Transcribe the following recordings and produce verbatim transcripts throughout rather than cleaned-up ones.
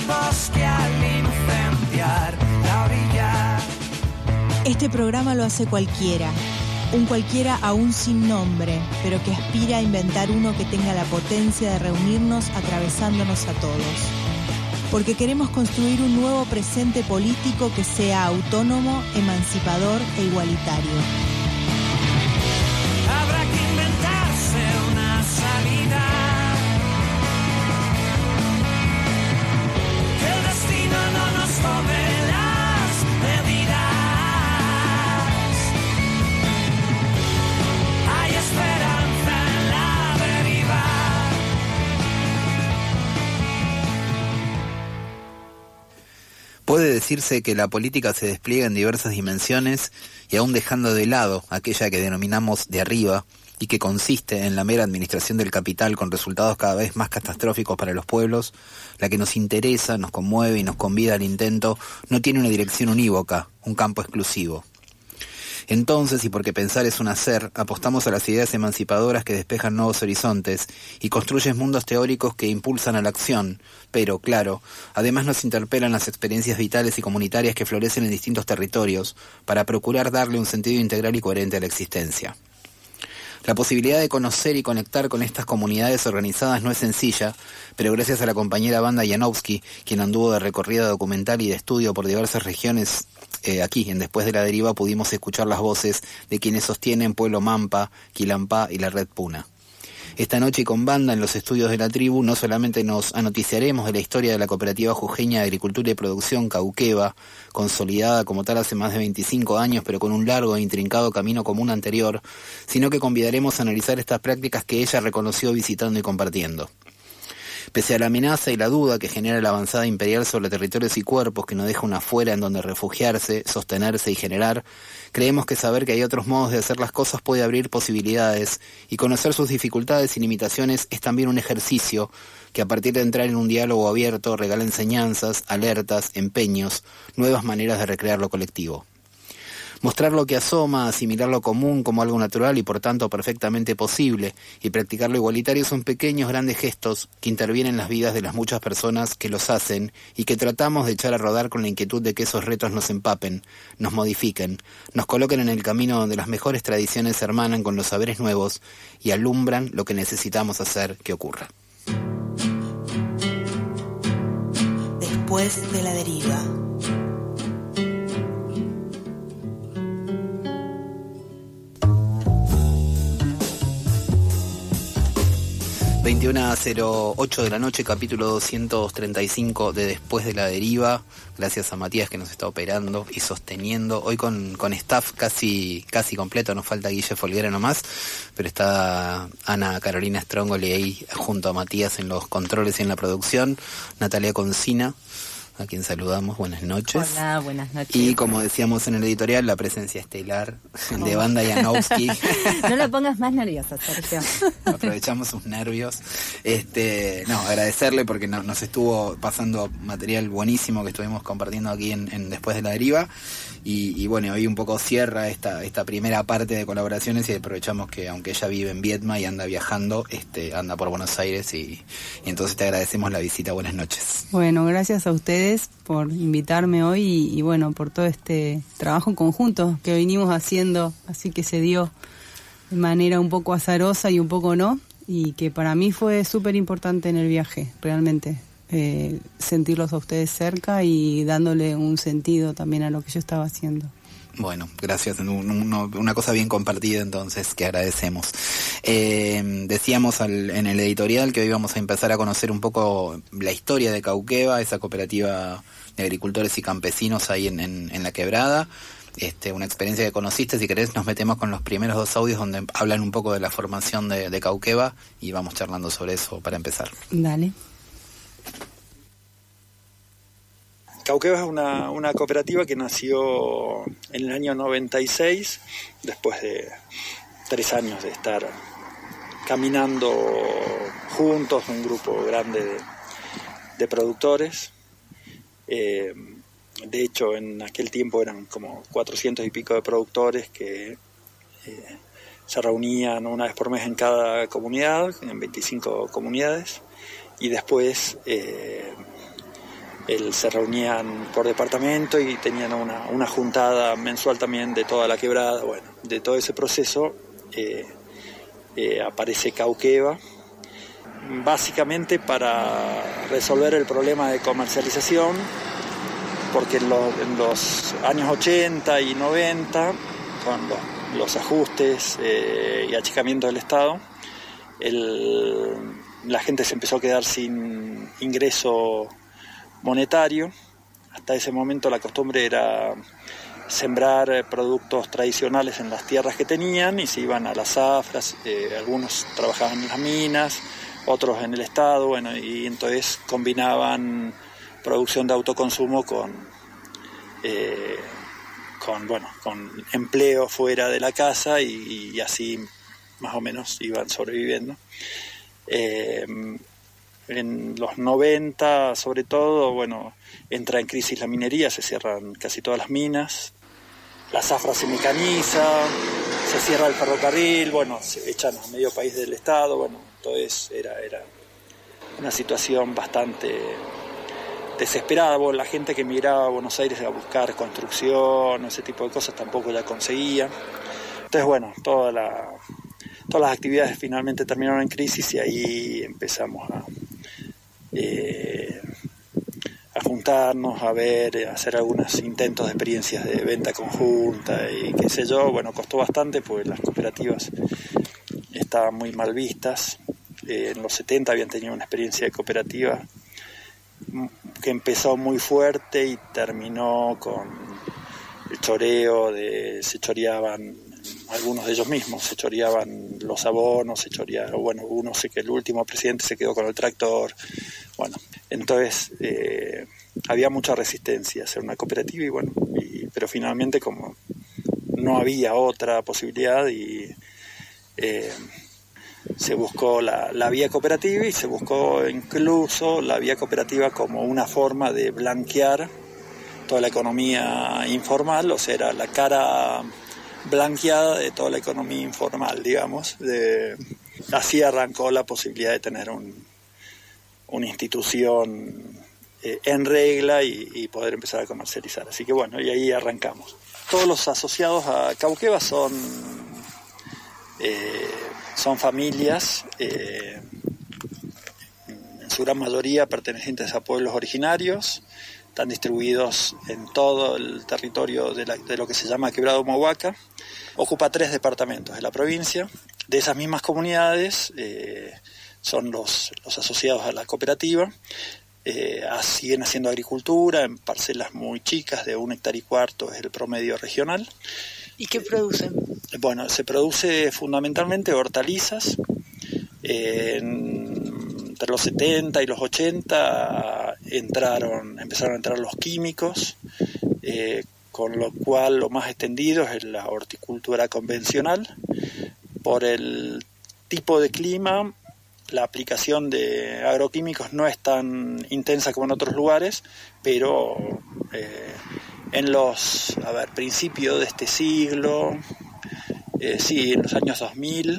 bosque al incendiar la orilla. Este programa lo hace cualquiera, un cualquiera aún sin nombre, pero que aspira a inventar uno que tenga la potencia de reunirnos atravesándonos a todos. Porque queremos construir un nuevo presente político que sea autónomo, emancipador e igualitario. Habrá que inventarse una salida. Que el destino no nos tome las medidas. Hay esperanza en la deriva. Puede decirse que la política se despliega en diversas dimensiones y aún dejando de lado aquella que denominamos de arriba y que consiste en la mera administración del capital con resultados cada vez más catastróficos para los pueblos, la que nos interesa, nos conmueve y nos convida al intento no tiene una dirección unívoca, un campo exclusivo. Entonces, y porque pensar es un hacer, apostamos a las ideas emancipadoras que despejan nuevos horizontes y construyen mundos teóricos que impulsan a la acción, pero, claro, además nos interpelan las experiencias vitales y comunitarias que florecen en distintos territorios para procurar darle un sentido integral y coherente a la existencia. La posibilidad de conocer y conectar con estas comunidades organizadas no es sencilla, pero gracias a la compañera Wanda Janowski, quien anduvo de recorrida documental y de estudio por diversas regiones, eh, aquí, en Después de la Deriva, pudimos escuchar las voces de quienes sostienen Pueblo Mampa, Quilampá y la Red Puna. Esta noche con Wanda en los estudios de la tribu no solamente nos anoticiaremos de la historia de la cooperativa jujeña de agricultura y producción Cauqueva, consolidada como tal hace más de veinticinco años pero con un largo e intrincado camino común anterior, sino que convidaremos a analizar estas prácticas que ella reconoció visitando y compartiendo. Pese a la amenaza y la duda que genera la avanzada imperial sobre territorios y cuerpos que no deja una fuera en donde refugiarse, sostenerse y generar, creemos que saber que hay otros modos de hacer las cosas puede abrir posibilidades y conocer sus dificultades y limitaciones es también un ejercicio que a partir de entrar en un diálogo abierto regala enseñanzas, alertas, empeños, nuevas maneras de recrear lo colectivo. Mostrar lo que asoma, asimilar lo común como algo natural y por tanto perfectamente posible y practicar lo igualitario son pequeños grandes gestos que intervienen en las vidas de las muchas personas que los hacen y que tratamos de echar a rodar con la inquietud de que esos retos nos empapen, nos modifiquen, nos coloquen en el camino donde las mejores tradiciones se hermanan con los saberes nuevos y alumbran lo que necesitamos hacer que ocurra. Después de la Deriva. veintiuna cero ocho de la noche, capítulo doscientos treinta y cinco de Después de la Deriva. Gracias a Matías que nos está operando y sosteniendo. Hoy con, con staff casi casi completo, nos falta Guille Folguera nomás, pero está Ana Carolina Strongoli ahí junto a Matías en los controles y en la producción. Natalia Concina, a quien saludamos, buenas noches. Hola, buenas noches. Y como decíamos en el editorial, la presencia estelar oh. de Wanda Janowski. No la pongas más nerviosa, Sergio. Aprovechamos sus nervios. Este, no, agradecerle porque no, nos estuvo pasando material buenísimo que estuvimos compartiendo aquí en, en Después de la Deriva. Y, y bueno, hoy un poco cierra esta, esta primera parte de colaboraciones y aprovechamos que aunque ella vive en Viedma y anda viajando, este, anda por Buenos Aires y, y entonces te agradecemos la visita. Buenas noches. Bueno, gracias a ustedes por invitarme hoy y, y bueno, por todo este trabajo conjunto que venimos haciendo, así que se dio de manera un poco azarosa y un poco no, y que para mí fue súper importante en el viaje, realmente. Eh, sentirlos a ustedes cerca y dándole un sentido también a lo que yo estaba haciendo. Bueno, gracias. Uno, una cosa bien compartida, entonces, que agradecemos. Eh, decíamos al, en el editorial que hoy vamos a empezar a conocer un poco la historia de Cauqueva, esa cooperativa de agricultores y campesinos ahí en, en, en La Quebrada. Este, una experiencia que conociste. Si querés nos metemos con los primeros dos audios donde hablan un poco de la formación de, de Cauqueva y vamos charlando sobre eso para empezar. Dale. Cauqueva es una, una cooperativa que nació en el año noventa y seis, después de tres años de estar caminando juntos, un grupo grande de, de productores. Eh, de hecho, en aquel tiempo eran como cuatrocientos y pico de productores que eh, se reunían una vez por mes en cada comunidad, en veinticinco comunidades, y después... Eh, el, se reunían por departamento y tenían una, una juntada mensual también de toda la quebrada. Bueno, de todo ese proceso eh, eh, aparece Cauqueva, básicamente para resolver el problema de comercialización, porque en los, en los años ochenta y noventa, con los, los ajustes eh, y achicamiento del Estado, el, la gente se empezó a quedar sin ingreso monetario. Hasta ese momento la costumbre era sembrar productos tradicionales en las tierras que tenían y se iban a las zafras, eh, algunos trabajaban en las minas, otros en el Estado, bueno, y entonces combinaban producción de autoconsumo con, eh, con, bueno, con empleo fuera de la casa y, y así más o menos iban sobreviviendo. Eh, en los noventa, sobre todo, bueno, entra en crisis la minería, se cierran casi todas las minas, la zafra se mecaniza, se cierra el ferrocarril, bueno, se echan a medio país del Estado, bueno, entonces era, era una situación bastante desesperada. Bueno, la gente que migraba a Buenos Aires a buscar construcción, ese tipo de cosas, tampoco la conseguía. Entonces, bueno, toda la, todas las actividades finalmente terminaron en crisis y ahí empezamos a, eh, a juntarnos, a ver, a hacer algunos intentos de experiencias de venta conjunta y qué sé yo. Bueno, costó bastante porque las cooperativas estaban muy mal vistas. Eh, en los setenta habían tenido una experiencia de cooperativa que empezó muy fuerte y terminó con el choreo, de, se choreaban algunos de ellos mismos, se choreaban los abonos, se choreaban, bueno, uno sé que el último presidente se quedó con el tractor, bueno, entonces eh, había mucha resistencia a hacer una cooperativa y bueno, y, pero finalmente como no había otra posibilidad y eh, se buscó la, la vía cooperativa y se buscó incluso la vía cooperativa como una forma de blanquear toda la economía informal, o sea, era la cara blanqueada de toda la economía informal, digamos. De, así arrancó la posibilidad de tener un, una institución eh, en regla y, y poder empezar a comercializar. Así que bueno, y ahí arrancamos. Todos los asociados a Cauqueva son... Eh, son familias, eh, en su gran mayoría pertenecientes a pueblos originarios, están distribuidos en todo el territorio de, la, de lo que se llama Quebrada Humahuaca, ocupa tres departamentos de la provincia. De esas mismas comunidades eh, son los, los asociados a la cooperativa, eh, siguen haciendo agricultura en parcelas muy chicas, de un hectárea y cuarto es el promedio regional. ¿Y qué producen? Bueno, se produce fundamentalmente hortalizas. Eh, entre los setenta y los ochenta entraron, empezaron a entrar los químicos, eh, con lo cual lo más extendido es la horticultura convencional. Por el tipo de clima, la aplicación de agroquímicos no es tan intensa como en otros lugares, pero... Eh, En los, a ver, principios de este siglo, eh, sí, en los años dos mil,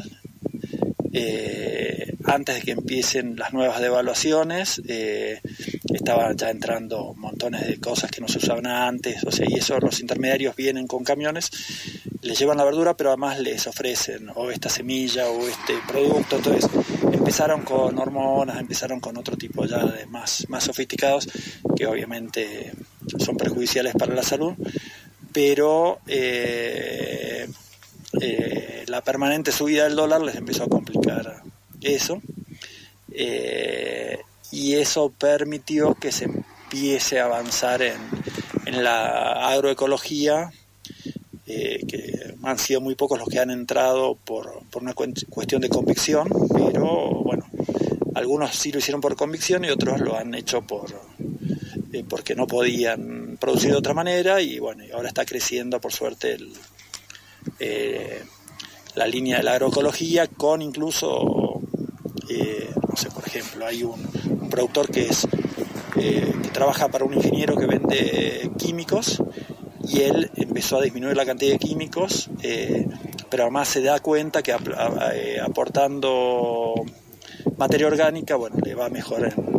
eh, antes de que empiecen las nuevas devaluaciones, eh, estaban ya entrando montones de cosas que no se usaban antes, o sea, y eso los intermediarios vienen con camiones, les llevan la verdura, pero además les ofrecen o esta semilla o este producto. Entonces empezaron con hormonas, empezaron con otro tipo ya de más, más sofisticados, que obviamente son perjudiciales para la salud, pero eh, eh, la permanente subida del dólar les empezó a complicar eso, eh, y eso permitió que se empiece a avanzar en, en la agroecología, eh, que han sido muy pocos los que han entrado por, por una cuestión de convicción, pero bueno, algunos sí lo hicieron por convicción y otros lo han hecho por... porque no podían producir de otra manera y bueno, y ahora está creciendo por suerte el, eh, la línea de la agroecología con incluso, eh, no sé, por ejemplo, hay un, un productor que es eh, que trabaja para un ingeniero que vende químicos y él empezó a disminuir la cantidad de químicos, eh, pero además se da cuenta que ap- a- eh, aportando materia orgánica, bueno, le va mejor en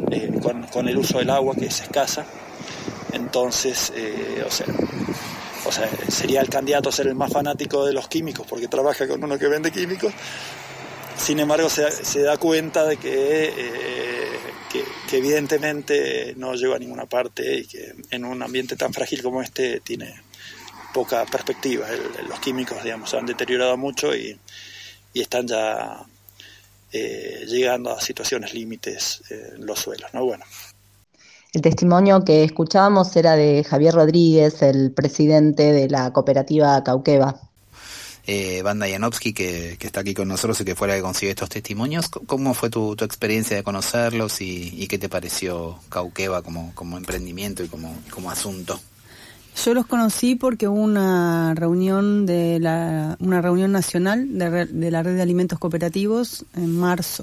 eh, con, con el uso del agua, que es escasa. Entonces, eh, o sea, o sea, sería el candidato a ser el más fanático de los químicos porque trabaja con uno que vende químicos. Sin embargo, se, se da cuenta de que, eh, que, que evidentemente no llega a ninguna parte y que en un ambiente tan frágil como este tiene poca perspectiva. El, los químicos, digamos, se han deteriorado mucho y, y están ya eh, llegando a situaciones límites eh, en los suelos, ¿no? Bueno. El testimonio que escuchábamos era de Javier Rodríguez, el presidente de la cooperativa Cauqueva. Eh, Wanda Janowski, que, que está aquí con nosotros y que fue la que consiguió estos testimonios. ¿Cómo fue tu, tu experiencia de conocerlos y, y qué te pareció Cauqueva como, como emprendimiento y como, como asunto? Yo los conocí porque hubo una reunión de la una reunión nacional de, de la Red de Alimentos Cooperativos en marzo.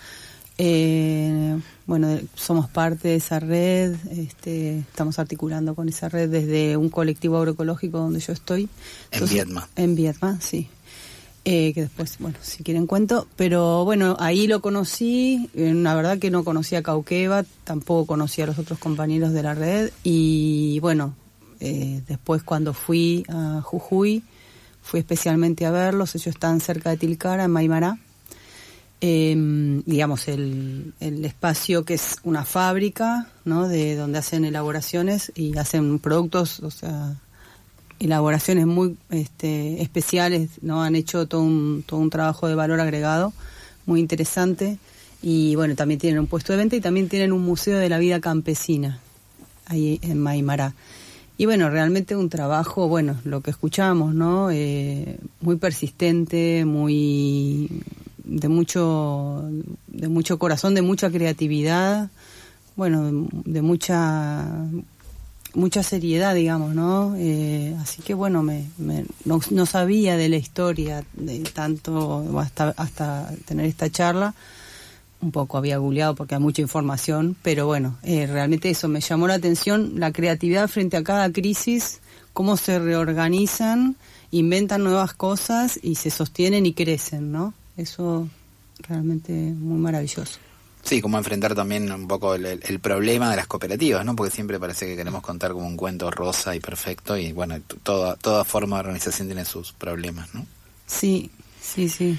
Eh, bueno, somos parte de esa red, este, estamos articulando con esa red desde un colectivo agroecológico donde yo estoy. Entonces, en Viedma. En Viedma, sí. Eh, que después, bueno, si quieren cuento. Pero bueno, ahí lo conocí, eh, la verdad que no conocía a Cauqueva, tampoco conocía a los otros compañeros de la red. Y bueno, eh, después cuando fui a Jujuy, fui especialmente a verlos, ellos están cerca de Tilcara, en Maimará. Eh, digamos el, el espacio que es una fábrica, ¿no? De donde hacen elaboraciones y hacen productos, o sea, elaboraciones muy este, especiales, ¿no? Han hecho todo un, todo un trabajo de valor agregado muy interesante y bueno, también tienen un puesto de venta y también tienen un museo de la vida campesina ahí en Maimará. Y bueno, realmente un trabajo, bueno, lo que escuchamos, ¿no? Eh, muy persistente, muy de mucho de mucho corazón, de mucha creatividad, bueno, de, de mucha mucha seriedad, digamos, ¿no? Eh, así que bueno, me, me no, no sabía de la historia de tanto hasta hasta tener esta charla. Un poco había googleado porque hay mucha información, pero bueno, eh, realmente eso me llamó la atención, la creatividad frente a cada crisis, cómo se reorganizan, inventan nuevas cosas y se sostienen y crecen, ¿no? Eso realmente muy maravilloso. Sí, cómo enfrentar también un poco el, el, el problema de las cooperativas, ¿no? Porque siempre parece que queremos contar como un cuento rosa y perfecto y bueno, t- toda toda forma de organización tiene sus problemas, ¿no? Sí, sí, sí.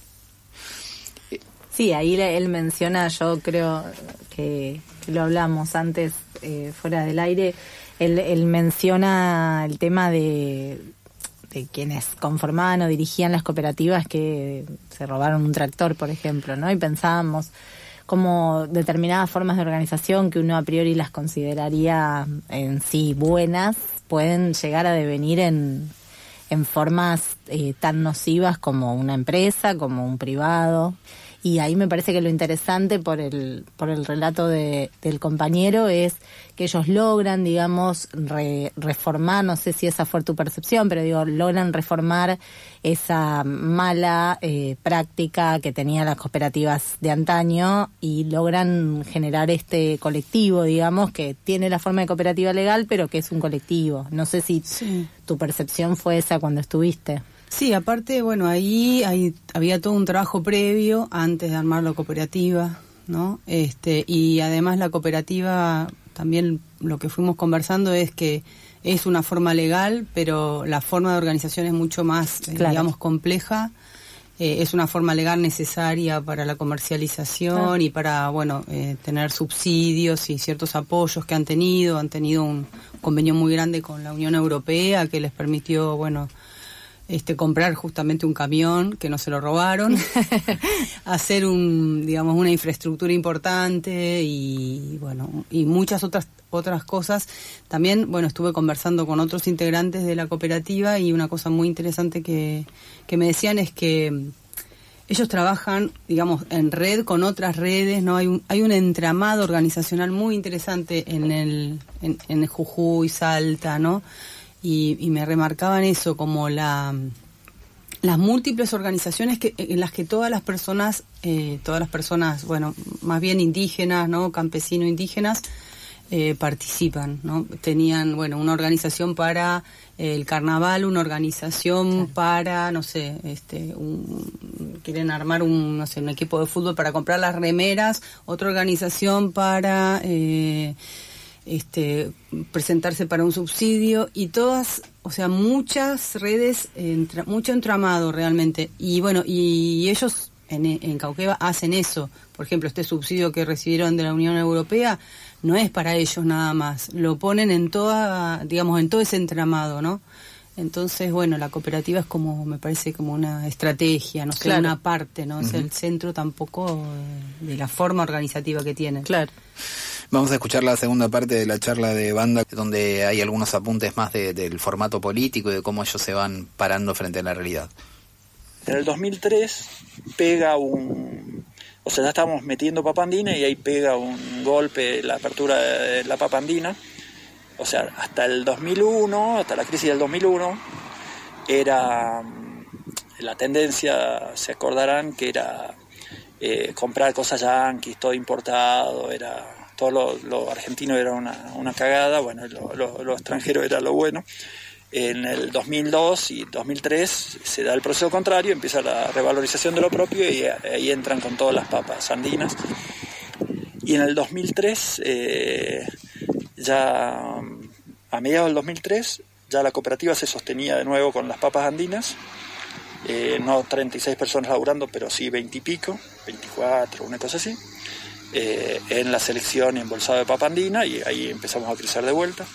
Sí, ahí él menciona, yo creo que, que lo hablamos antes eh, fuera del aire, él, él menciona el tema de... de quienes conformaban o dirigían las cooperativas que se robaron un tractor, por ejemplo, ¿no? Y pensábamos cómo determinadas formas de organización que uno a priori las consideraría en sí buenas, pueden llegar a devenir en, en formas eh, tan nocivas como una empresa, como un privado. Y ahí me parece que lo interesante por el por el relato de, del compañero es que ellos logran, digamos, re, reformar, no sé si esa fue tu percepción, pero digo, logran reformar esa mala eh, práctica que tenían las cooperativas de antaño y logran generar este colectivo, digamos, que tiene la forma de cooperativa legal, pero que es un colectivo. No sé si sí. Tu percepción fue esa cuando estuviste. Sí, aparte, bueno, ahí, ahí había todo un trabajo previo antes de armar la cooperativa, ¿no? Este, y además la cooperativa, también lo que fuimos conversando es que es una forma legal, pero la forma de organización es mucho más, claro. digamos, compleja. Eh, es una forma legal necesaria para la comercialización claro. y para, bueno, eh, tener subsidios y ciertos apoyos que han tenido. Han tenido un convenio muy grande con la Unión Europea que les permitió, bueno... Este, comprar justamente un camión que no se lo robaron, hacer un, digamos, una infraestructura importante y bueno, y muchas otras otras cosas. También, bueno, estuve conversando con otros integrantes de la cooperativa y una cosa muy interesante que, que me decían es que ellos trabajan, digamos, en red con otras redes, ¿no? Hay un, hay un entramado organizacional muy interesante en el, en, en Jujuy, Salta, ¿no? Y, y me remarcaban eso como la las múltiples organizaciones que en las que todas las personas eh, todas las personas bueno más bien indígenas, no campesino indígenas eh, participan, ¿no? Tenían, bueno, una organización para el carnaval, una organización claro. para, no sé, este, un, quieren armar un, no sé, un equipo de fútbol para comprar las remeras, otra organización para eh, este, presentarse para un subsidio, y todas, o sea, muchas redes, entra, mucho entramado realmente, y bueno, y ellos en, en Cauqueva hacen eso. Por ejemplo, este subsidio que recibieron de la Unión Europea no es para ellos nada más, lo ponen en toda, digamos, en todo ese entramado, ¿no? Entonces, bueno, la cooperativa es como, me parece como una estrategia, no sé, claro. una parte, ¿no? Uh-huh. Es el centro tampoco de la forma organizativa que tienen. Claro. Vamos a escuchar la segunda parte de la charla de banda, donde hay algunos apuntes más de, del formato político y de cómo ellos se van parando frente a la realidad. En el dos mil tres pega un... O sea, ya estábamos metiendo papa andina y ahí pega un golpe la apertura de la papa andina. O sea, hasta el dos mil uno, hasta la crisis del dos mil uno, era la tendencia, se acordarán, que era eh, comprar cosas yanquis, todo importado, era todo lo, lo argentino era una, una cagada, bueno, lo, lo, lo extranjero era lo bueno. En el dos mil dos y dos mil tres se da el proceso contrario, empieza la revalorización de lo propio y ahí entran con todas las papas andinas. Y en el dos mil tres, eh, ya a mediados del dos mil tres, ya la cooperativa se sostenía de nuevo con las papas andinas, eh, no treinta y seis personas laburando, pero sí veinte y pico, veinticuatro, una cosa así, eh, en la selección y embolsado de papa andina, y ahí empezamos a crecer de vuelta.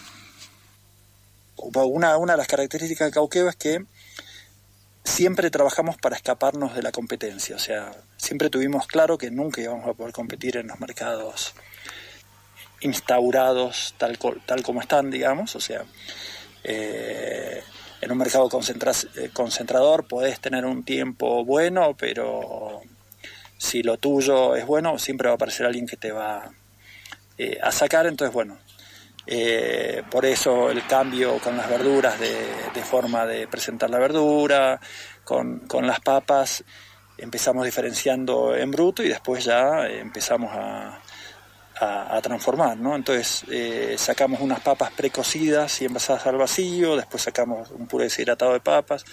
Una, una de las características de Cauqueva es que siempre trabajamos para escaparnos de la competencia, o sea, siempre tuvimos claro que nunca íbamos a poder competir en los mercados instaurados tal, tal como están, digamos, o sea, eh, en un mercado concentra, concentrador podés tener un tiempo bueno, pero si lo tuyo es bueno, siempre va a aparecer alguien que te va eh, a sacar, entonces bueno, Eh, por eso el cambio con las verduras de, de forma de presentar la verdura, con, con las papas empezamos diferenciando en bruto y después ya empezamos a, a, a transformar, ¿no? Entonces eh, sacamos unas papas precocidas y envasadas al vacío, después sacamos un puré deshidratado de papas,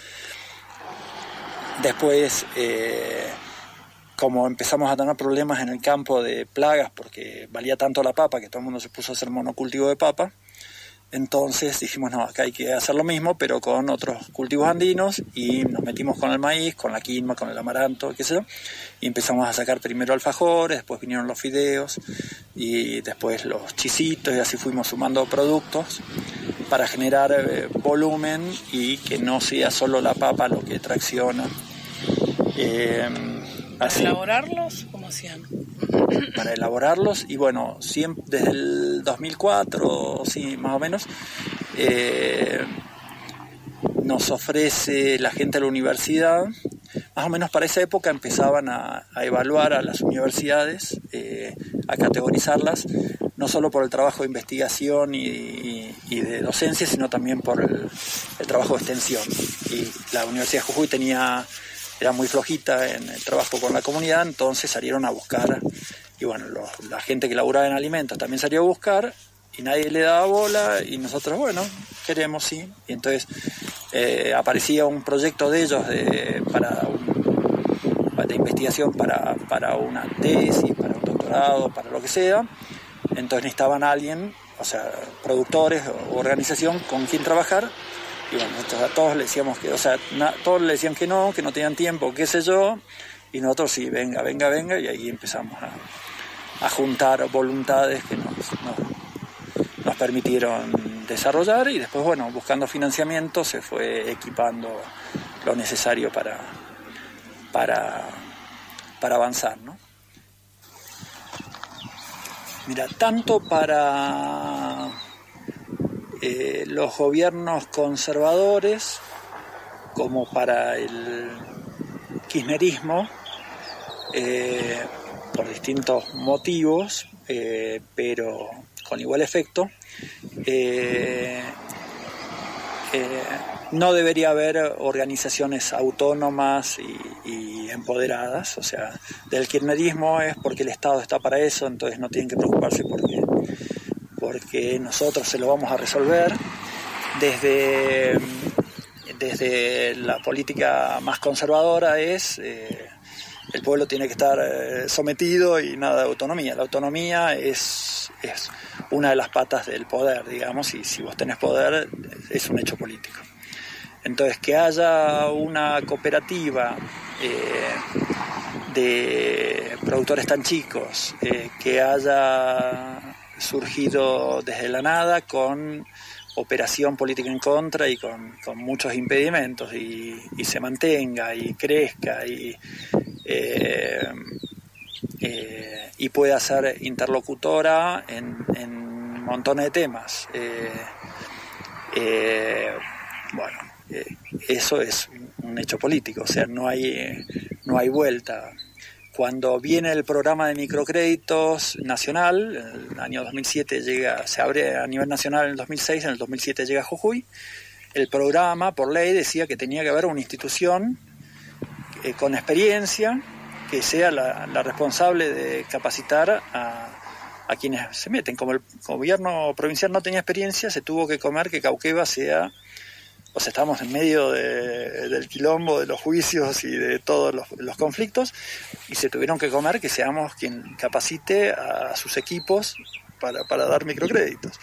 después eh, como empezamos a tener problemas en el campo de plagas porque valía tanto la papa que todo el mundo se puso a hacer monocultivo de papa, entonces dijimos no, acá hay que hacer lo mismo pero con otros cultivos andinos, y nos metimos con el maíz, con la quinoa, con el amaranto, qué sé yo, y empezamos a sacar primero alfajores, después vinieron los fideos y después los chisitos, y así fuimos sumando productos para generar eh, volumen y que no sea solo la papa lo que tracciona. Eh, ¿Para así, elaborarlos? ¿Cómo hacían? Para elaborarlos, y bueno, siempre, desde el dos mil cuatro, sí, más o menos, eh, nos ofrece la gente de la universidad, más o menos para esa época empezaban a, a evaluar a las universidades, eh, a categorizarlas, no solo por el trabajo de investigación y, y, y de docencia, sino también por el, el trabajo de extensión. Y la Universidad de Jujuy tenía... era muy flojita en el trabajo con la comunidad, entonces salieron a buscar, y bueno, los, la gente que laburaba en alimentos también salió a buscar, y nadie le daba bola, y nosotros, bueno, queremos, sí, y entonces eh, aparecía un proyecto de ellos de, para un, de investigación para, para una tesis, para un doctorado, para lo que sea, entonces necesitaban a alguien, o sea, productores o organización con quien trabajar. Y bueno, nosotros a todos le decíamos que, o sea, na, todos le decían que no, que no tenían tiempo, qué sé yo, y nosotros sí, venga, venga, venga, y ahí empezamos a, a juntar voluntades que nos, nos, nos permitieron desarrollar, y después, bueno, buscando financiamiento se fue equipando lo necesario para, para, para avanzar, ¿no? Mira, tanto para... Eh, los gobiernos conservadores como para el kirchnerismo, eh, por distintos motivos, eh, pero con igual efecto, eh, eh, no debería haber organizaciones autónomas y, y empoderadas. O sea, del kirchnerismo es porque el Estado está para eso, entonces no tienen que preocuparse porque porque nosotros se lo vamos a resolver desde, desde la política más conservadora es eh, el pueblo tiene que estar eh, sometido y nada de autonomía. La autonomía es, es una de las patas del poder, digamos, y si vos tenés poder es un hecho político. Entonces, que haya una cooperativa eh, de productores tan chicos, eh, que haya surgido desde la nada con operación política en contra y con, con muchos impedimentos, y, y se mantenga y crezca y, eh, eh, y pueda ser interlocutora en, en montones de temas. Eh, eh, bueno, eh, eso es un hecho político, o sea, no hay, no hay vuelta. Cuando viene el programa de microcréditos nacional, en el año dos mil siete llega, se abre a nivel nacional en el dos mil seis, en el dos mil siete llega a Jujuy, el programa por ley decía que tenía que haber una institución eh, con experiencia que sea la, la responsable de capacitar a, a quienes se meten. Como el gobierno provincial no tenía experiencia, se tuvo que comer que Cauqueva sea... O sea, estamos en medio de, del quilombo, de los juicios y de todos los, los conflictos, y se tuvieron que comer que seamos quien capacite a sus equipos para, para dar microcréditos.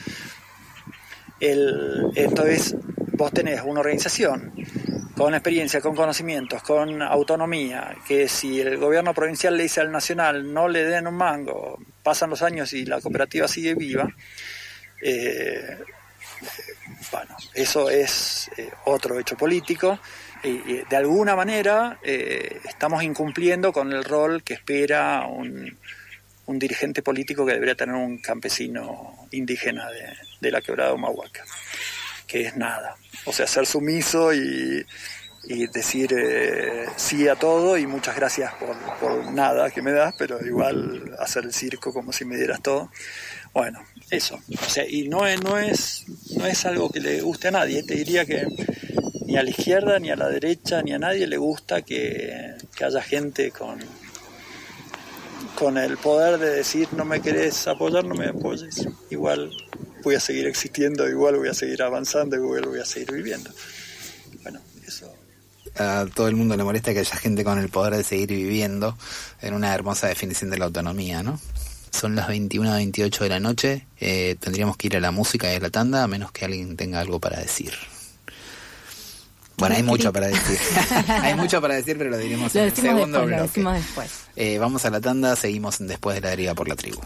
El, entonces, vos tenés una organización con experiencia, con conocimientos, con autonomía, que si el gobierno provincial le dice al nacional no le den un mango, pasan los años y la cooperativa sigue viva, eh, bueno, eso es eh, otro hecho político y, y de alguna manera eh, estamos incumpliendo con el rol que espera un, un dirigente político que debería tener un campesino indígena de, de la quebrada de Humahuaca, que es nada, o sea, ser sumiso y, y decir eh, sí a todo y muchas gracias por, por nada que me das, pero igual hacer el circo como si me dieras todo. Bueno, eso, o sea, y no es, no es, no es algo que le guste a nadie. Te diría que ni a la izquierda, ni a la derecha, ni a nadie le gusta que, que haya gente con, con el poder de decir no me querés apoyar, no me apoyes. Igual voy a seguir existiendo, igual voy a seguir avanzando, igual voy a seguir viviendo. Bueno, eso. A todo el mundo le molesta que haya gente con el poder de seguir viviendo, en una hermosa definición de la autonomía, ¿no? Son las veintiuna veintiocho de la noche, eh, tendríamos que ir a la música y a la tanda, a menos que alguien tenga algo para decir. Bueno, hay mucho para decir. Hay mucho para decir, pero lo diremos lo en el segundo después, bloque. Lo decimos después. Eh, vamos a la tanda, seguimos después de la deriva por la tribu.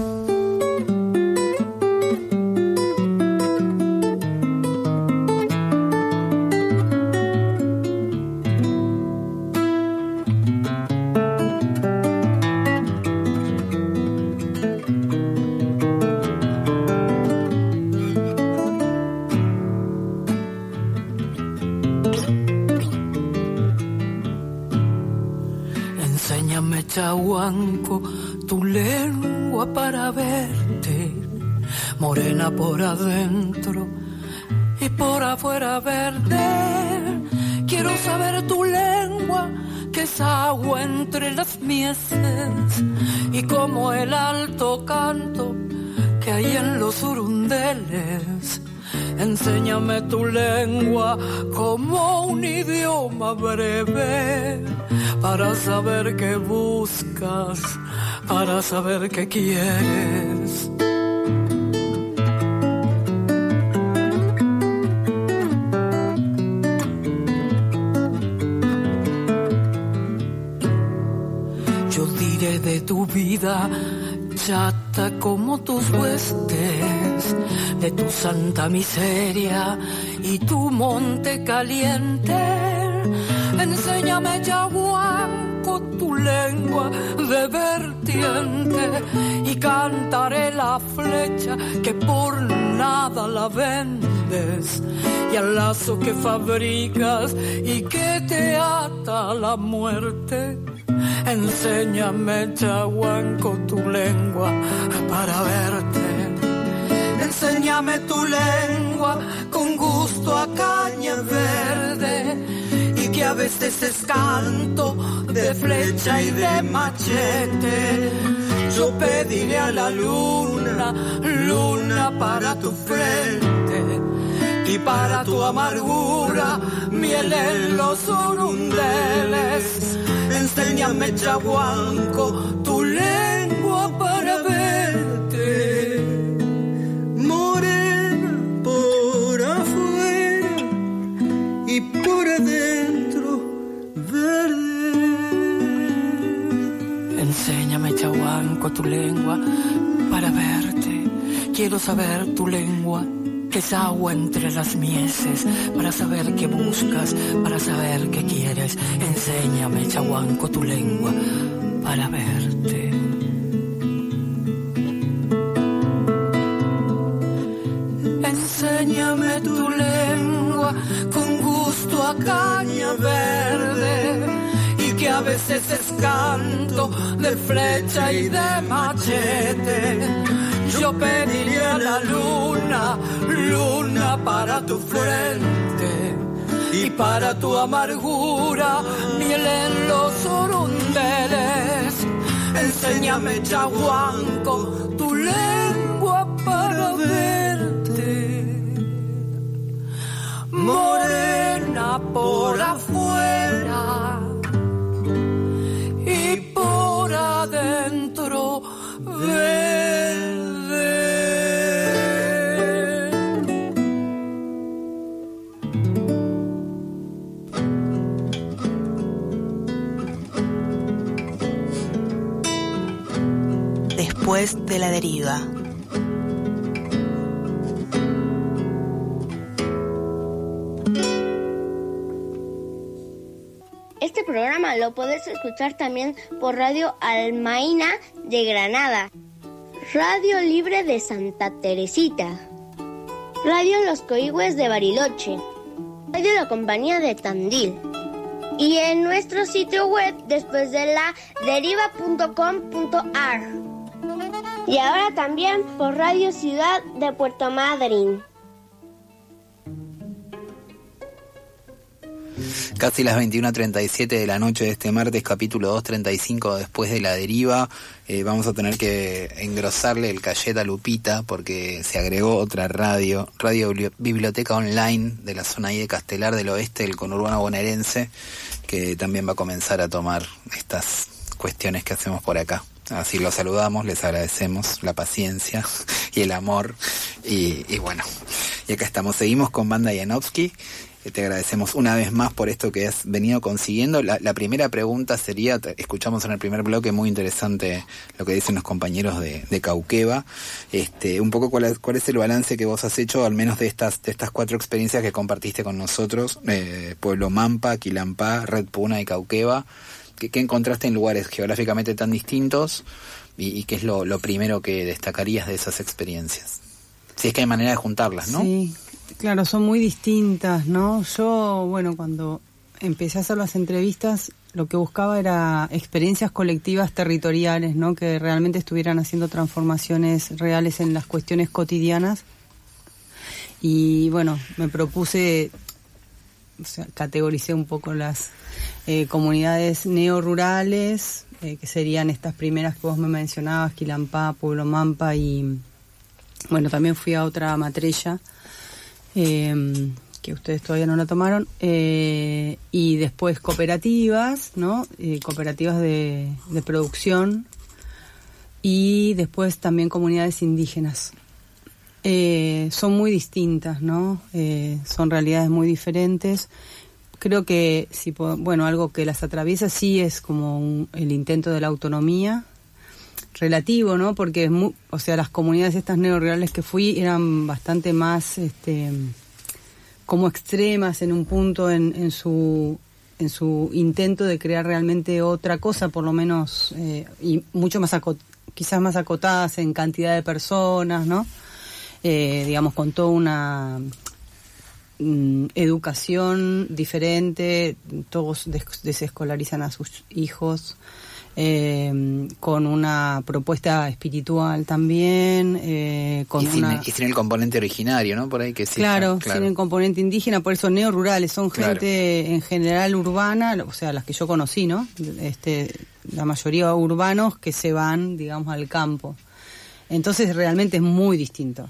Chahuanco, tu lengua para verte, morena por adentro y por afuera verde. Quiero saber tu lengua, que es agua entre las mieses, y como el alto canto que hay en los urundeles. Enséñame tu lengua como un idioma breve, para saber qué buscas, para saber qué quieres. Yo diré de tu vida chata como tus huestes, de tu santa miseria y tu monte caliente. Enséñame, Chahuanco, tu lengua de vertiente, y cantaré la flecha que por nada la vendes, y al lazo que fabricas y que te ata a la muerte. Enséñame, Chahuanco, tu lengua para verte. Enséñame tu lengua con gusto a caña verde, y que a veces es canto de flecha y de machete. Yo pediré a la luna, luna luna para tu frente y para tu amargura miel en los urundeles. Enséñame, chaguanco, tu lengua para verte, morena por afuera y por adentro verde. Enséñame, chaguanco, tu lengua para verte. Quiero saber tu lengua, que es agua entre las mieses, para saber qué buscas, para saber qué quieres. Enséñame, chaguanco, tu lengua para verte. Enséñame tu lengua con gusto a caña verde, y que a veces es canto de flecha y de machete. Yo pediría a la luna, luna para tu frente y para tu amargura miel en los urundeles. Enséñame, chaguanco, tu lengua para verte, morena por afuera y por adentro verde. Después de la deriva. Este programa lo podés escuchar también por Radio Almaina de Granada, Radio Libre de Santa Teresita, Radio Los Coigües de Bariloche, Radio La Compañía de Tandil, y en nuestro sitio web después de la deriva punto com punto a r. Y ahora también por Radio Ciudad de Puerto Madryn. Casi las veintiuna treinta y siete de la noche de este martes, capítulo doscientos treinta y cinco después de la deriva. Eh, vamos a tener que engrosarle el cachet a Lupita porque se agregó otra radio, Radio Biblioteca Online de la zona ahí de Castelar del Oeste, del conurbano bonaerense, que también va a comenzar a tomar estas cuestiones que hacemos por acá. Así los saludamos, les agradecemos la paciencia y el amor y, y bueno, y acá estamos, seguimos con Banda Janowski. Te agradecemos una vez más por esto que has venido consiguiendo. La, la primera pregunta sería, escuchamos en el primer bloque muy interesante lo que dicen los compañeros de, de Cauqueva, este, un poco cuál es, cuál es el balance que vos has hecho, al menos de estas de estas cuatro experiencias que compartiste con nosotros, eh, Pueblo Mampa, Quilampá, Red Puna y Cauqueva. ¿Qué, qué encontraste en lugares geográficamente tan distintos y, y qué es lo, lo primero que destacarías de esas experiencias? Si es que hay manera de juntarlas, ¿no? Sí, claro, son muy distintas, ¿no? Yo, bueno, cuando empecé a hacer las entrevistas, lo que buscaba era experiencias colectivas territoriales, ¿no? Que realmente estuvieran haciendo transformaciones reales en las cuestiones cotidianas. Y bueno, me propuse, o sea, categoricé un poco las eh, comunidades neorurales, eh, que serían estas primeras que vos me mencionabas, Quilampá, Pueblo Mampa, y bueno, también fui a otra Matrella, eh, que ustedes todavía no la tomaron, eh, y después cooperativas, ¿no? Eh, cooperativas de, de producción, y después también comunidades indígenas. Eh, son muy distintas, ¿no? Eh, son realidades muy diferentes. Creo que, si bueno, algo que las atraviesa sí es como un, el intento de la autonomía relativo, ¿no? Porque, es muy, o sea, las comunidades estas neorurales que fui eran bastante más, este, como extremas en un punto en, en su en su intento de crear realmente otra cosa, por lo menos, eh, y mucho más acot- quizás más acotadas en cantidad de personas, ¿no? Eh, digamos, con toda una mm, educación diferente, todos des- desescolarizan a sus hijos, eh, con una propuesta espiritual también, eh, con y, sin, una... y sin el componente originario, ¿no? Por ahí que sí. Claro, claro, sin el componente indígena, por eso neorurales, son gente claro. en general urbana, o sea, las que yo conocí, ¿no? Este, la mayoría urbanos que se van, digamos, al campo. Entonces realmente es muy distinto.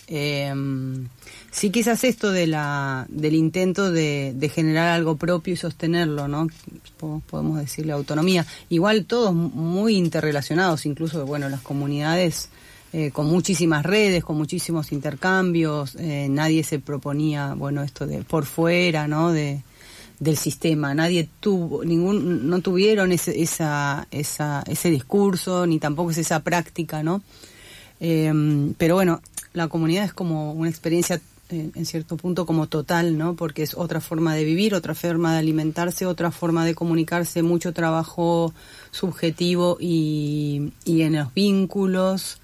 Eh, sí, quizás esto de la del intento de, de generar algo propio y sostenerlo, ¿no? Podemos decirle autonomía. Igual todos muy interrelacionados, incluso, bueno, las comunidades eh, con muchísimas redes, con muchísimos intercambios. Eh, nadie se proponía, bueno, esto de por fuera, ¿no? De del sistema. Nadie tuvo, ningún, no tuvieron ese, esa, esa, ese discurso, ni tampoco es esa práctica, ¿no? Eh, pero bueno, la comunidad es como una experiencia eh, en cierto punto como total, ¿no? Porque es otra forma de vivir, otra forma de alimentarse, otra forma de comunicarse, mucho trabajo subjetivo y, y en los vínculos,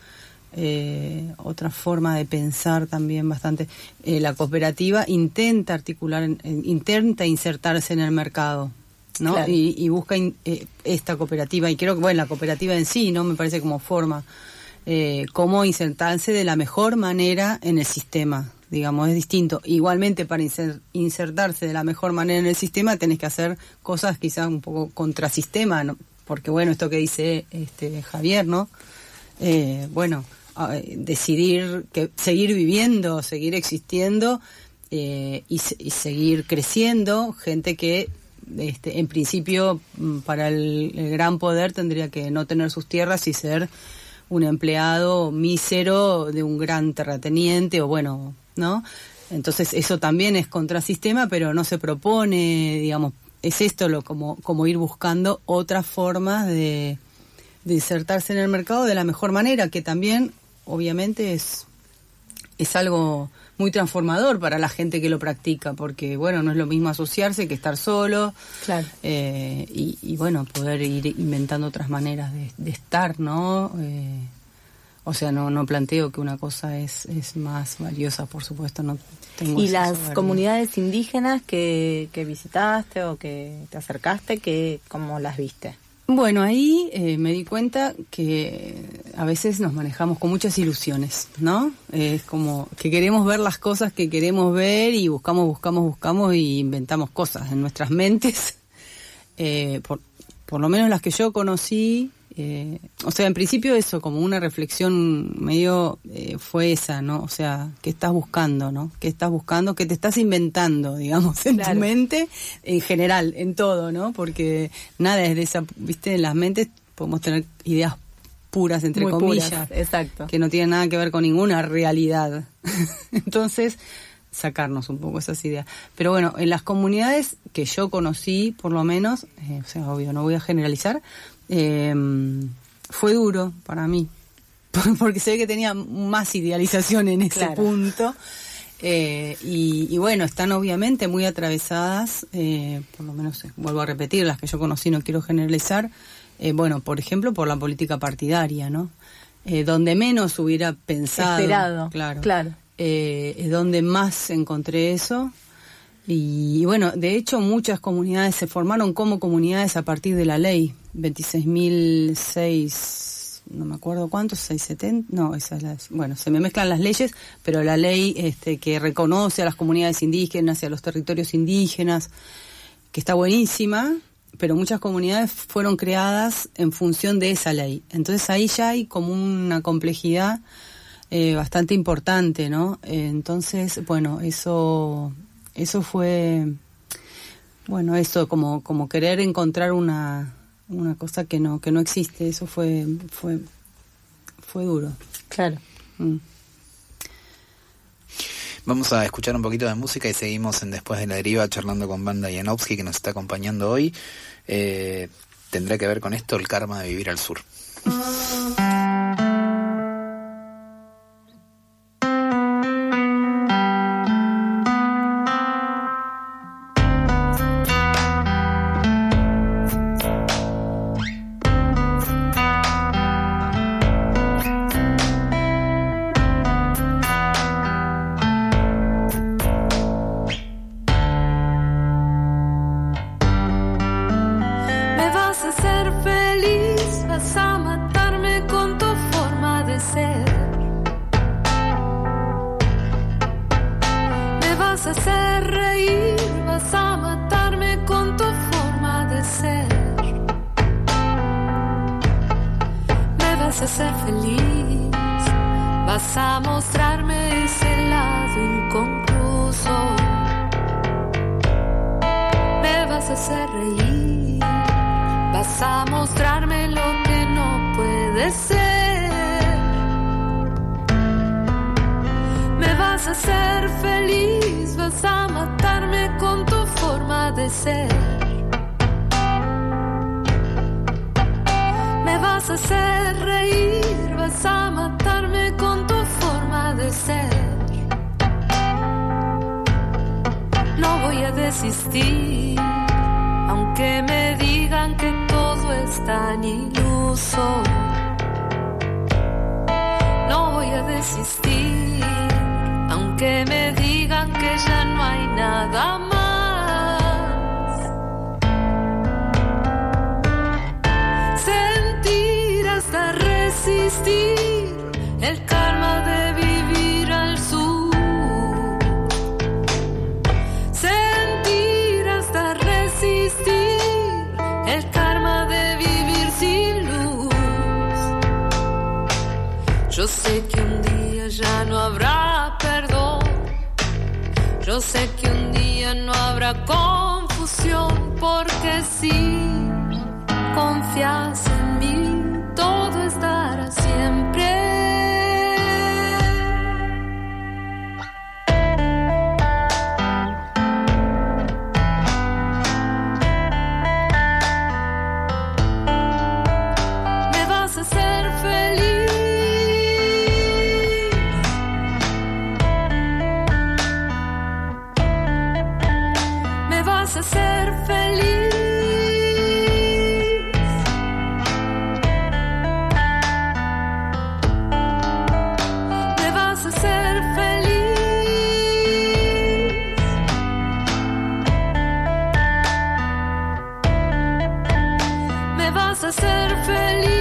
eh, otra forma de pensar también bastante. Eh, la cooperativa intenta articular, en, intenta insertarse en el mercado, ¿no? Claro. Y, y busca in, eh, esta cooperativa, y creo que, bueno, la cooperativa en sí, ¿no? Me parece como forma. Eh, cómo insertarse de la mejor manera en el sistema, digamos, es distinto. Igualmente, para inser, insertarse de la mejor manera en el sistema tenés que hacer cosas quizás un poco contrasistema, ¿no? Porque bueno, esto que dice este Javier, ¿no? Eh, bueno, eh, decidir que seguir viviendo, seguir existiendo eh, y, y seguir creciendo, gente que este, en principio para el, el gran poder tendría que no tener sus tierras y ser un empleado mísero de un gran terrateniente, o bueno, ¿no? Entonces eso también es contrasistema, pero no se propone, digamos, es esto lo como, como ir buscando otras formas de, de insertarse en el mercado de la mejor manera, que también, obviamente, es, es algo muy transformador para la gente que lo practica, porque, bueno, no es lo mismo asociarse que estar solo. Claro. Eh, y, y, bueno, poder ir inventando otras maneras de, de estar, ¿no? Eh, o sea, no no planteo que una cosa es, es más valiosa, por supuesto, no tengo. ¿Y las soberbia. Comunidades indígenas que, que visitaste o que te acercaste, que cómo las viste? Bueno, ahí eh, me di cuenta que a veces nos manejamos con muchas ilusiones, ¿no? Es eh, como que queremos ver las cosas que queremos ver y buscamos, buscamos, buscamos y inventamos cosas en nuestras mentes. Eh, por, por lo menos las que yo conocí, eh, o sea, en principio eso, como una reflexión medio eh, fue esa, ¿no? O sea, ¿qué estás buscando, no? ¿Qué estás buscando? ¿Qué te estás inventando, digamos, en claro. tu mente? En general, en todo, ¿no? Porque nada es de esa, viste, en las mentes podemos tener ideas puras, entre Muy comillas, puras, exacto. que no tienen nada que ver con ninguna realidad. Entonces, sacarnos un poco esas ideas. Pero bueno, en las comunidades que yo conocí, por lo menos, eh, o sea, obvio, no voy a generalizar, eh, fue duro para mí, porque se ve que tenía más idealización en ese claro. punto. Eh, y, y bueno, están obviamente muy atravesadas, eh, por lo menos, eh, vuelvo a repetir, las que yo conocí, no quiero generalizar, eh, bueno, por ejemplo, por la política partidaria, ¿no? Eh, donde menos hubiera pensado. Esperado, claro. claro. Eh, es donde más encontré eso. Y, y bueno, de hecho, muchas comunidades se formaron como comunidades a partir de la ley veintiséis mil seis, no me acuerdo cuántos, seiscientos setenta, no, esa es la, bueno, se me mezclan las leyes, pero la ley este, que reconoce a las comunidades indígenas y a los territorios indígenas, que está buenísima, pero muchas comunidades fueron creadas en función de esa ley. Entonces ahí ya hay como una complejidad eh, bastante importante, ¿no? Eh, entonces, bueno, eso eso fue, bueno, eso como como querer encontrar una una cosa que no que no existe. Eso fue fue fue duro. Claro. Mm. Vamos a escuchar un poquito de música y seguimos en Después de la Deriva charlando con Wanda Janowski, que nos está acompañando hoy. Eh, tendrá que ver con esto el karma de vivir al sur. Ser feliz, vas a mostrarme ese lado inconcluso, me vas a hacer reír, vas a mostrarme lo que no puede ser, me vas a hacer feliz, vas a matarme con tu forma de ser, me vas a hacer reír, vas a matarme con tu forma de ser. No voy a desistir, aunque me digan que todo es tan iluso. No voy a desistir, aunque me digan que ya no hay nada más. Sentir hasta resistir el karma de vivir al sur. Sentir hasta resistir el karma de vivir sin luz. Yo sé que un día ya no habrá perdón. Yo sé que un día no habrá confusión, porque si confías en mí, todo estará siempre. Me vas a hacer feliz. Me vas a hacer feliz. Me vas a hacer feliz. Me vas a hacer feliz.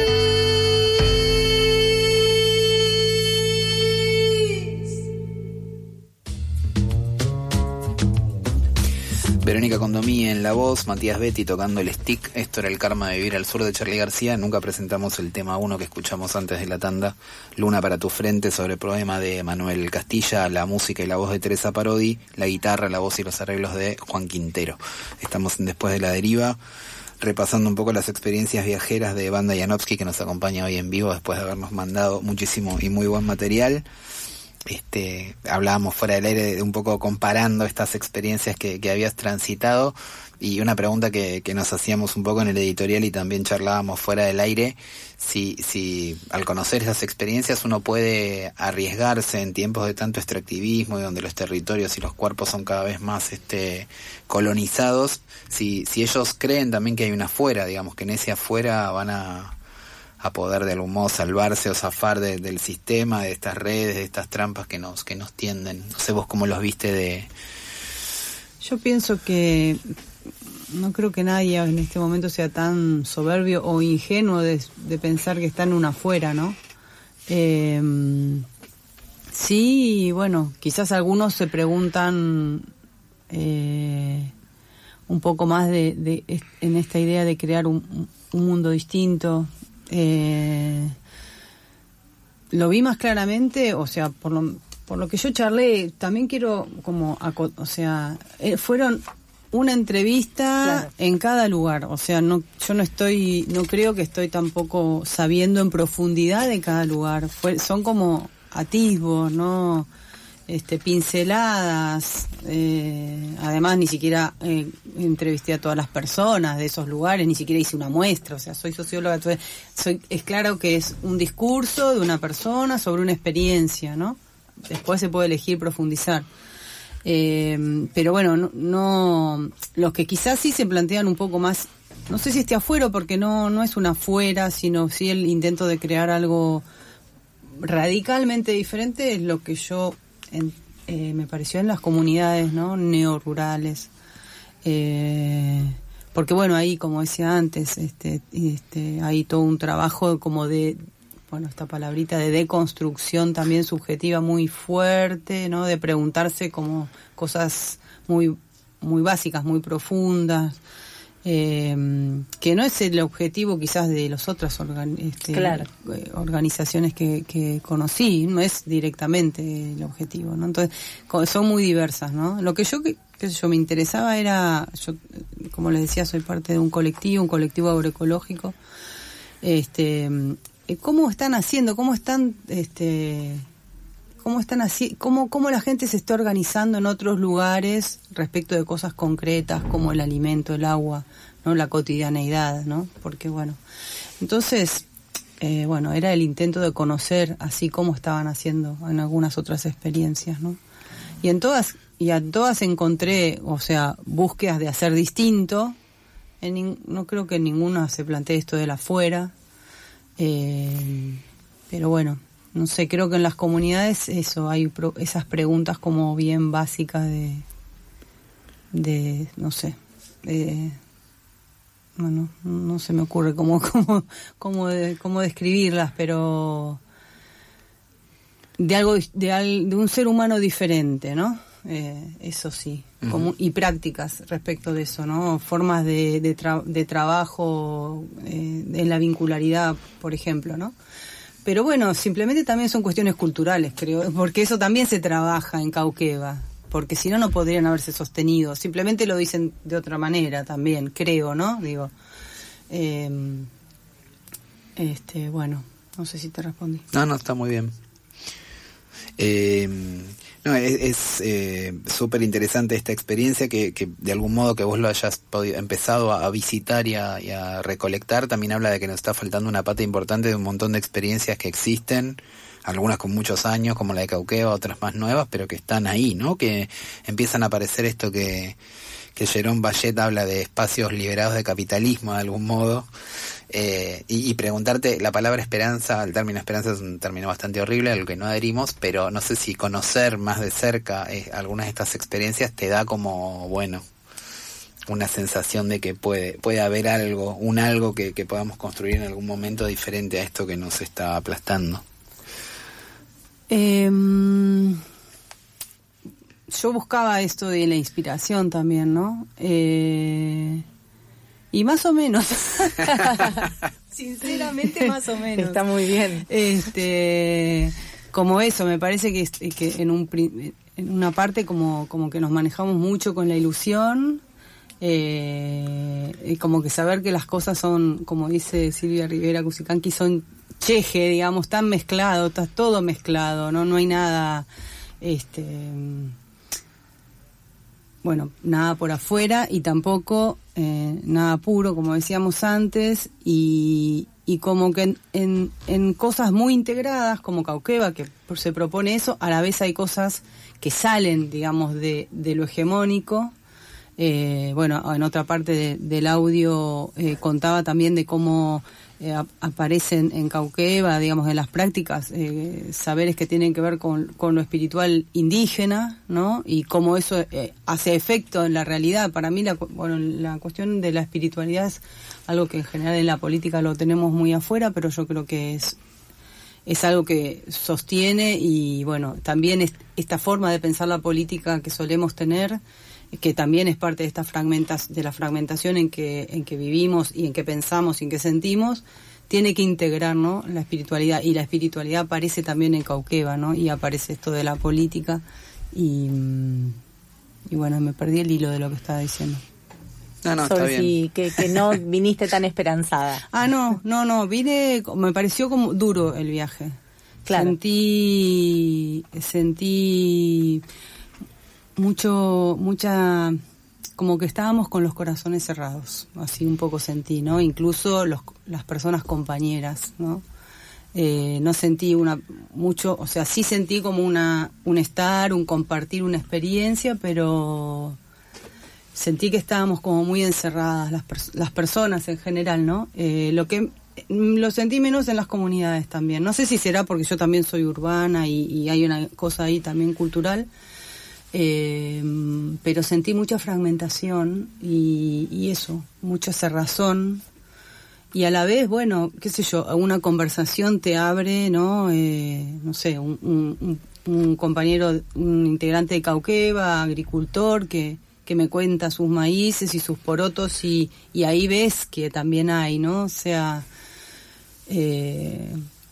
Verónica Condomí en la voz, Matías Betti tocando el stick. Esto era el karma de vivir al sur de Charly García. Nunca presentamos el tema uno que escuchamos antes de la tanda, Luna para tu frente, sobre el poema de Manuel Castilla, la música y la voz de Teresa Parodi, la guitarra, la voz y los arreglos de Juan Quintero. Estamos en Después de la Deriva, repasando un poco las experiencias viajeras de Banda Janowski, que nos acompaña hoy en vivo después de habernos mandado muchísimo y muy buen material. Este, hablábamos fuera del aire de un poco comparando estas experiencias que, que habías transitado, y una pregunta que, que nos hacíamos un poco en el editorial y también charlábamos fuera del aire, si, si al conocer esas experiencias uno puede arriesgarse en tiempos de tanto extractivismo y donde los territorios y los cuerpos son cada vez más este, colonizados, si, si ellos creen también que hay una afuera, digamos que en ese afuera van a a poder de algún modo salvarse o zafar de, del sistema, de estas redes, de estas trampas que nos que nos tienden. No sé vos cómo los viste de... Yo pienso que no creo que nadie en este momento sea tan soberbio o ingenuo de, de pensar que está en una afuera, ¿no? Eh, sí, bueno, quizás algunos se preguntan eh, un poco más de, de en esta idea de crear un, un mundo distinto. Eh, lo vi más claramente, o sea, por lo, por lo que yo charlé, también quiero como, o sea, eh, fueron una entrevista claro. en cada lugar, o sea, no, yo no estoy, no creo que estoy tampoco sabiendo en profundidad de cada lugar, Fue, son como atisbos, ¿no? Este, pinceladas, eh, además ni siquiera eh, entrevisté a todas las personas de esos lugares, ni siquiera hice una muestra, o sea, soy socióloga, entonces soy, es claro que es un discurso de una persona sobre una experiencia, ¿no? Después se puede elegir profundizar. Eh, pero bueno, no, no, los que quizás sí se plantean un poco más, no sé si esté afuera, porque no, no es una afuera, sino sí el intento de crear algo radicalmente diferente, es lo que yo En, eh, me pareció en las comunidades, ¿no? neorurales, eh, porque bueno, ahí como decía antes, este, este, hay todo un trabajo como de, bueno, esta palabrita de deconstrucción también subjetiva muy fuerte, ¿no? De preguntarse como cosas muy, muy básicas, muy profundas, Eh, que no es el objetivo quizás de las otras organ, este, claro. organizaciones que, que conocí, no es directamente el objetivo, ¿no? Entonces son muy diversas, ¿no? Lo que yo que, que yo me interesaba era, yo como les decía, soy parte de un colectivo, un colectivo agroecológico, este, cómo están haciendo, cómo están, este, cómo están así, cómo, cómo la gente se está organizando en otros lugares respecto de cosas concretas como el alimento, el agua, ¿no? La cotidianeidad, ¿no? Porque bueno, entonces, eh, bueno, era el intento de conocer así cómo estaban haciendo en algunas otras experiencias, ¿no? Y en todas, y en todas encontré, o sea, búsquedas de hacer distinto. En, no creo que en ninguna se plantee esto de la afuera, eh, pero bueno. No sé, creo que en las comunidades eso, hay pro, esas preguntas como bien básicas de, de no sé, de, bueno, no se me ocurre cómo, cómo, cómo, de, cómo describirlas, pero de algo, de, al, de un ser humano diferente, ¿no? Eh, eso sí, uh-huh. como, y prácticas respecto de eso, ¿no? Formas de, de, tra, de trabajo eh, en la vincularidad, por ejemplo, ¿no? Pero bueno, simplemente también son cuestiones culturales, creo, porque eso también se trabaja en Cauqueva, porque si no, no podrían haberse sostenido. Simplemente lo dicen de otra manera también, creo, ¿no? Digo, eh, este, bueno, no sé si te respondí. No, no, está muy bien. Eh, no, es súper eh, interesante esta experiencia que, que de algún modo que vos lo hayas podido, empezado a, a visitar y a, y a recolectar, también habla de que nos está faltando una pata importante de un montón de experiencias que existen, algunas con muchos años como la de Cauqueva, otras más nuevas, pero que están ahí, ¿no? Que empiezan a aparecer esto que, que Jerome Bayet habla de espacios liberados de capitalismo de algún modo. Eh, y, y preguntarte, la palabra esperanza, el término esperanza es un término bastante horrible al que no adherimos, pero no sé si conocer más de cerca eh, algunas de estas experiencias te da como, bueno, una sensación de que puede puede haber algo, un algo que, que podamos construir en algún momento diferente a esto que nos está aplastando. Eh, yo buscaba esto de la inspiración también, ¿no? Eh... Y más o menos, sinceramente más o menos. Está muy bien. Este, como eso, me parece que, que en, un, en una parte como, como que nos manejamos mucho con la ilusión, eh, y como que saber que las cosas son, como dice Silvia Rivera Cusicanqui, son cheje, digamos, tan mezclado, está todo mezclado, no, no hay nada, este, bueno, nada por afuera y tampoco eh, nada puro, como decíamos antes, y, y como que en, en, en cosas muy integradas, como Cauqueva, que se propone eso, a la vez hay cosas que salen, digamos, de, de lo hegemónico. Eh, bueno, en otra parte de, del audio eh, contaba también de cómo eh, ap- aparecen en Cauqueva, digamos, en las prácticas, eh, saberes que tienen que ver con, con lo espiritual indígena, ¿no? Y cómo eso eh, hace efecto en la realidad. Para mí, la, bueno, la cuestión de la espiritualidad es algo que en general en la política lo tenemos muy afuera, pero yo creo que es es algo que sostiene y, bueno, también es, esta forma de pensar la política que solemos tener, que también es parte de esta fragmentas, de la fragmentación en que en que vivimos y en que pensamos y en que sentimos, tiene que integrar, ¿no?, la espiritualidad, y la espiritualidad aparece también en Cauqueva, ¿no?, y aparece esto de la política y, y bueno, me perdí el hilo de lo que estaba diciendo. No, no, Sobre está bien. si que, que no viniste tan esperanzada. Ah, no, no, no, vine, me pareció como duro el viaje. Claro. Sentí, sentí mucho, mucha, como que estábamos con los corazones cerrados, así un poco sentí, ¿no? Incluso los, las personas compañeras, ¿no? Eh, no sentí una, mucho, o sea, sí sentí como una, un estar, un compartir una experiencia, pero sentí que estábamos como muy encerradas las, pers- las personas en general, ¿no? Eh, lo que lo sentí menos en las comunidades también. No sé si será porque yo también soy urbana y, y hay una cosa ahí también cultural, eh, pero sentí mucha fragmentación y, y eso, mucha cerrazón. Y a la vez, bueno, qué sé yo, una conversación te abre, ¿no? Eh, no sé, un, un, un compañero, un integrante de Cauqueva, agricultor, que que me cuenta sus maíces y sus porotos, y, y ahí ves que también hay, ¿no? O sea, eh,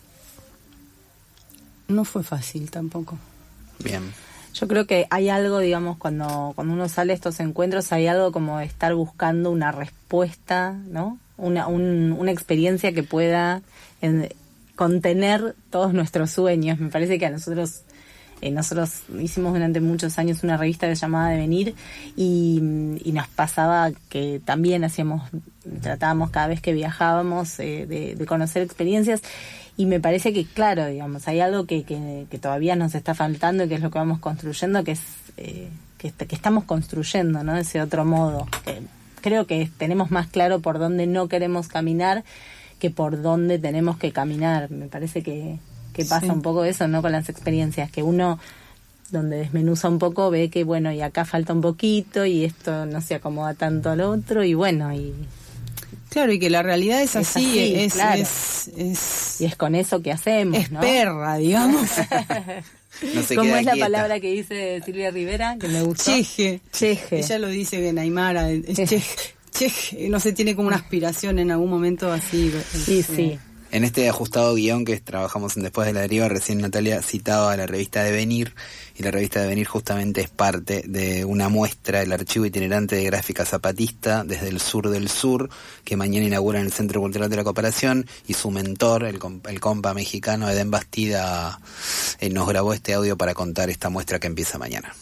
no fue fácil tampoco. Bien. Yo creo que hay algo, digamos, cuando, cuando uno sale a estos encuentros, hay algo como de estar buscando una respuesta, ¿no? Una, un, una experiencia que pueda en, contener todos nuestros sueños. Me parece que a nosotros, eh, nosotros hicimos durante muchos años una revista que se llamaba Devenir, y, y nos pasaba que también hacíamos, tratábamos cada vez que viajábamos eh, de, de conocer experiencias. Y me parece que, claro, digamos, hay algo que, que, que todavía nos está faltando, que es lo que vamos construyendo, que es eh, que, que estamos construyendo, ¿no? Ese otro modo. Que creo que tenemos más claro por dónde no queremos caminar que por dónde tenemos que caminar. Me parece que, que pasa sí. un poco eso, ¿no? Con las experiencias, que uno, donde desmenuza un poco, ve que, bueno, y acá falta un poquito, y esto no se acomoda tanto al otro, y bueno, y... Claro, y que la realidad es, es así, así es, claro. es, es... Y es con eso que hacemos, es ¿no? perra, digamos. No se ¿Cómo queda es la quieta. palabra que dice Silvia Rivera, que me gustó? Cheje. Cheje. Ella lo dice bien, Aymara, es cheje. Cheje. No sé, tiene como una aspiración en algún momento así. Sí, este... sí. En este ajustado guión que trabajamos en Después de la Deriva, recién Natalia citaba la revista Devenir, y la revista Devenir justamente es parte de una muestra del archivo itinerante de gráfica zapatista desde el sur del sur, que mañana inaugura en el Centro Cultural de la Cooperación, y su mentor, el, el compa mexicano Edén Bastida, eh, nos grabó este audio para contar esta muestra que empieza mañana.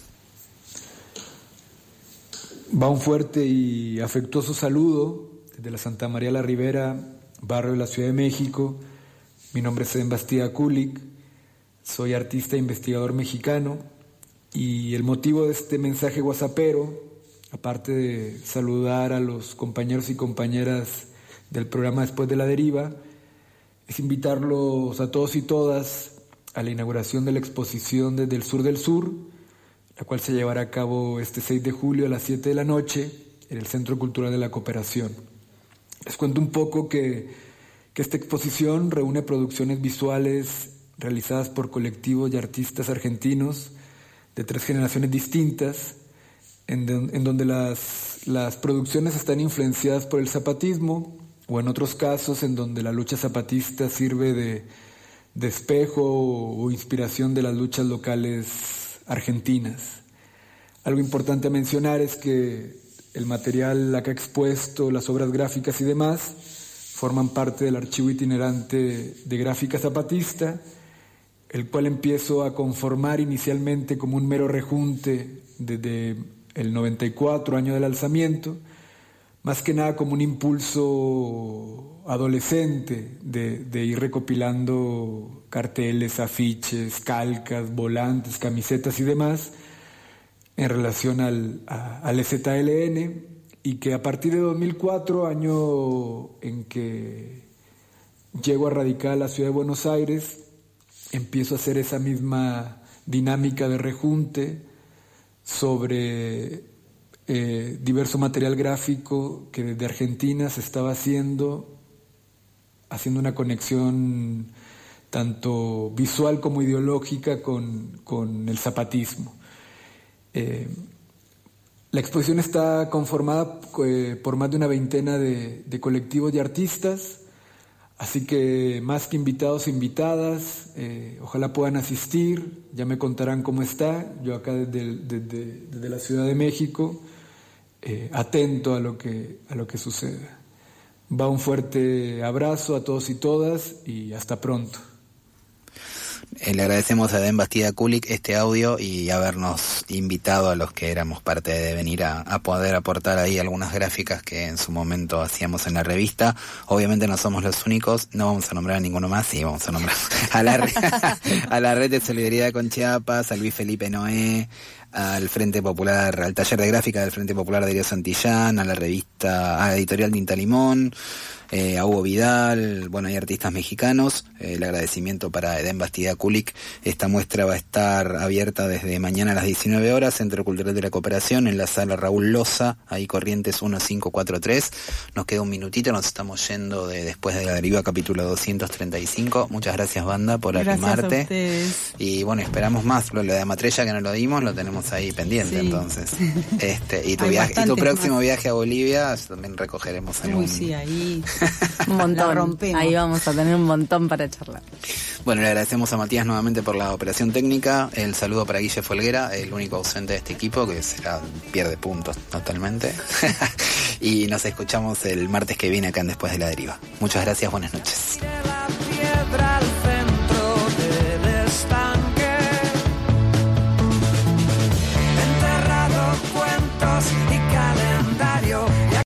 Va un fuerte y afectuoso saludo desde la Santa María la Ribera, barrio de la Ciudad de México. Mi nombre es Edén Bastida Kulik, soy artista e investigador mexicano, y el motivo de este mensaje whatsappero, aparte de saludar a los compañeros y compañeras del programa Después de la Deriva, es invitarlos a todos y todas a la inauguración de la exposición Desde el Sur del Sur, la cual se llevará a cabo este seis de julio a las siete de la noche en el Centro Cultural de la Cooperación. Les cuento un poco que, que esta exposición reúne producciones visuales realizadas por colectivos y artistas argentinos de tres generaciones distintas, en, de, en donde las, las producciones están influenciadas por el zapatismo, o en otros casos en donde la lucha zapatista sirve de, de espejo o, o inspiración de las luchas locales argentinas. Algo importante a mencionar es que el material acá expuesto, las obras gráficas y demás, forman parte del archivo itinerante de gráfica zapatista, el cual empiezo a conformar inicialmente como un mero rejunte desde el noventa y cuatro, año del alzamiento, más que nada como un impulso adolescente de, de ir recopilando carteles, afiches, calcas, volantes, camisetas y demás, en relación al, a, al E Z L N, y que a partir de dos mil cuatro, año en que llego a radicar a la ciudad de Buenos Aires, empiezo a hacer esa misma dinámica de rejunte sobre eh, diverso material gráfico que desde Argentina se estaba haciendo, haciendo una conexión tanto visual como ideológica con, con el zapatismo. Eh, la exposición está conformada eh, por más de una veintena de, de colectivos y artistas, así que más que invitados e invitadas, eh, ojalá puedan asistir, ya me contarán cómo está, yo acá desde, desde, desde la Ciudad de México, eh, atento a lo que, a lo que suceda. Va un fuerte abrazo a todos y todas, y hasta pronto. Eh, le agradecemos a Edén Bastida Kulik este audio y habernos invitado a los que éramos parte de Devenir a, a poder aportar ahí algunas gráficas que en su momento hacíamos en la revista. Obviamente no somos los únicos, no vamos a nombrar a ninguno más, sí, vamos a nombrar a la, a la Red de Solidaridad con Chiapas, a Luis Felipe Noé, al Frente Popular, al Taller de Gráfica del Frente Popular de Darío Santillán, a la revista, a la editorial Tinta Limón, eh, a Hugo Vidal, bueno, hay artistas mexicanos. Eh, el agradecimiento para Edén Bastida Kulik. Esta muestra va a estar abierta desde mañana a las diecinueve horas, Centro Cultural de la Cooperación, en la sala Raúl Loza, ahí Corrientes mil quinientos cuarenta y tres. Nos queda un minutito, nos estamos yendo de Después de la Deriva, capítulo doscientos treinta y cinco. Muchas gracias, banda, por gracias animarte. A ustedes. Y bueno, esperamos más. Lo, lo de Amatrella, que no lo dimos, lo tenemos ahí pendiente, sí. Entonces. Este, y tu viaje, y tu próximo más. viaje a Bolivia también recogeremos algún... Uy, sí, ahí un montón. Ahí vamos a tener un montón para charlar. Bueno, le agradecemos a Matías nuevamente por la operación técnica. El saludo para Guille Folguera, el único ausente de este equipo, que será, pierde puntos totalmente. Y nos escuchamos el martes que viene acá en Después de la Deriva. Muchas gracias, buenas noches.